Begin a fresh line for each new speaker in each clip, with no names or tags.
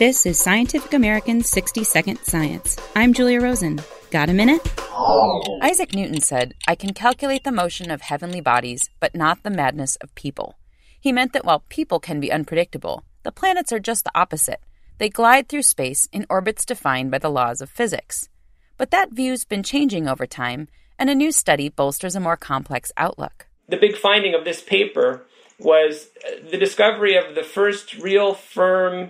This is Scientific American's 60-Second Science. I'm Julia Rosen. Got a minute?
Isaac Newton said, "I can calculate the motion of heavenly bodies, but not the madness of people." He meant that while people can be unpredictable, the planets are just the opposite. They glide through space in orbits defined by the laws of physics. But that view's been changing over time, and a new study bolsters a more complex outlook.
The big finding of this paper was the discovery of the first real, firm,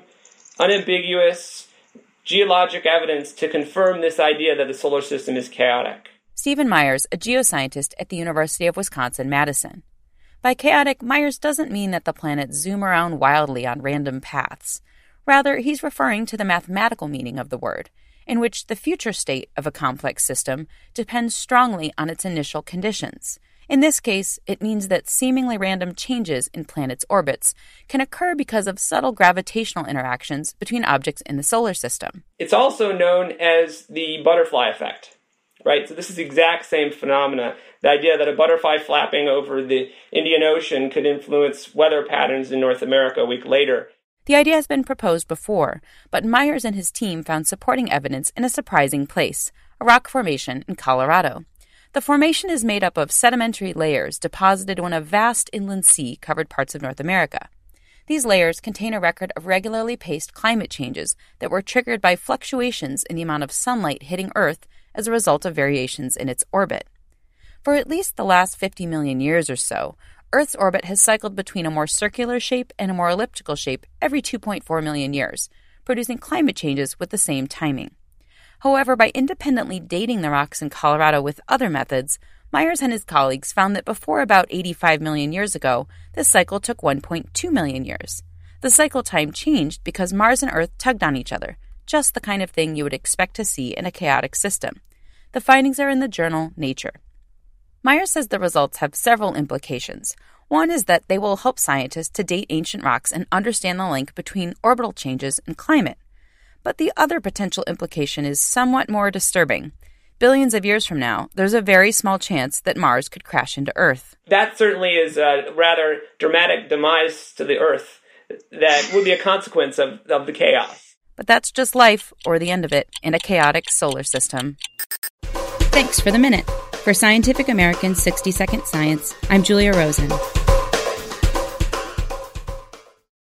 unambiguous geologic evidence to confirm this idea that the solar system is chaotic.
Stephen Myers, a geoscientist at the University of Wisconsin-Madison. By chaotic, Myers doesn't mean that the planets zoom around wildly on random paths. Rather, he's referring to the mathematical meaning of the word, in which the future state of a complex system depends strongly on its initial conditions. In this case, it means that seemingly random changes in planets' orbits can occur because of subtle gravitational interactions between objects in the solar system.
It's also known as the butterfly effect, right? So this is the exact same phenomena. The idea that a butterfly flapping over the Indian Ocean could influence weather patterns in North America a week later.
The idea has been proposed before, but Myers and his team found supporting evidence in a surprising place, a rock formation in Colorado. The formation is made up of sedimentary layers deposited when a vast inland sea covered parts of North America. These layers contain a record of regularly paced climate changes that were triggered by fluctuations in the amount of sunlight hitting Earth as a result of variations in its orbit. For at least the last 50 million years or so, Earth's orbit has cycled between a more circular shape and a more elliptical shape every 2.4 million years, producing climate changes with the same timing. However, by independently dating the rocks in Colorado with other methods, Myers and his colleagues found that before about 85 million years ago, this cycle took 1.2 million years. The cycle time changed because Mars and Earth tugged on each other, just the kind of thing you would expect to see in a chaotic system. The findings are in the journal Nature. Myers says the results have several implications. One is that they will help scientists to date ancient rocks and understand the link between orbital changes and climate. But the other potential implication is somewhat more disturbing. Billions of years from now, there's a very small chance that Mars could crash into Earth.
That certainly is a rather dramatic demise to the Earth that would be a consequence of the chaos.
But that's just life, or the end of it, in a chaotic solar system.
Thanks for the minute. For Scientific American's 60-Second Science, I'm Julia Rosen.